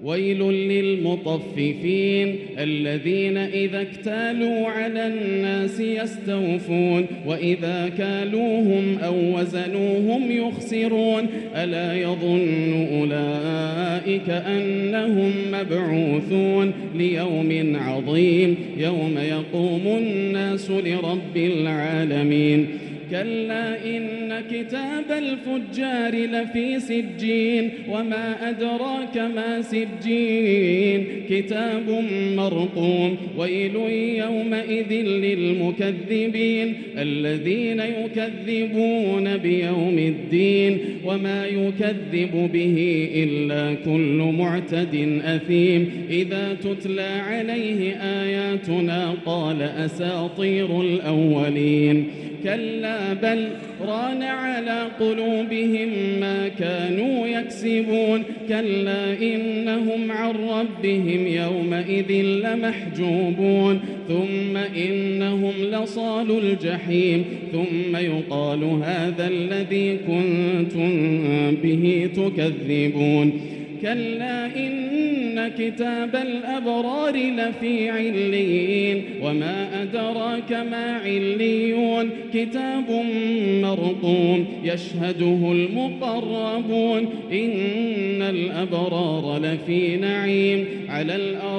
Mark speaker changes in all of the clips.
Speaker 1: ويل للمطففين الذين إذا اكتالوا على الناس يستوفون وإذا كالوهم أو وزنوهم يخسرون ألا يظن أولئك أنهم مبعوثون ليوم عظيم يوم يقوم الناس لرب العالمين كلا إن كتاب الفجار لفي سجين وما أدراك ما سجين كتاب مرقوم ويل يومئذ للمكذبين الذين يكذبون بيوم الدين وما يكذب به إلا كل معتد أثيم إذا تتلى عليه آياتنا قال أساطير الأولين كلا بل ران على قلوبهم ما كانوا يكسبون كلا إنهم عن ربهم يومئذ لمحجوبون ثم إنهم لصالوا الجحيم ثم يقال هذا الذي كنتم به تكذبون كلا إن كتاب الأبرار لفي عليين وما أدراك ما عليون كتاب مرقوم يشهده المقربون إن الأبرار لفي نعيم على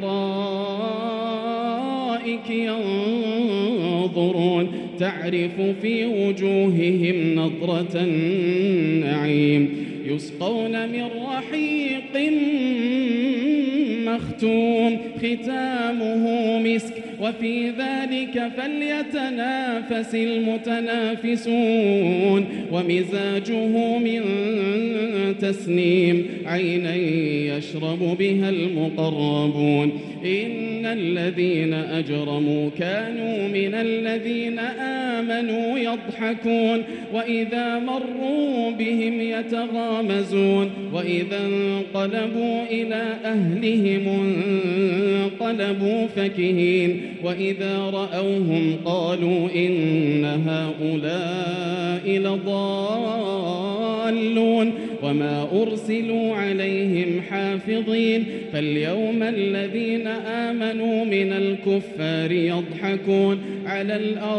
Speaker 1: الأرائك ينظرون تعرف في وجوههم نضرة النعيم يسقون من رحيق مختوم ختامه مسك وفي ذلك فليتنافس المتنافسون ومزاجه من تسنيم عينا يشرب بها المقربون إن الذين أجرموا كانوا من الذين آمنوا يضحكون وإذا مروا بهم يتغامزون وإذا انقلبوا إلى أهلهم انقلبوا فكهين وإذا رأوهم قالوا إن هؤلاء لضالون وما أرسلوا عليهم حافظين فاليوم الذين آمنوا من الكفار يضحكون على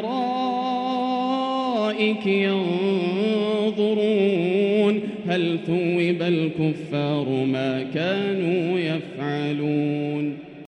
Speaker 1: الأرائك ينظرون هل ثوب الكفار ما كانوا يفعلون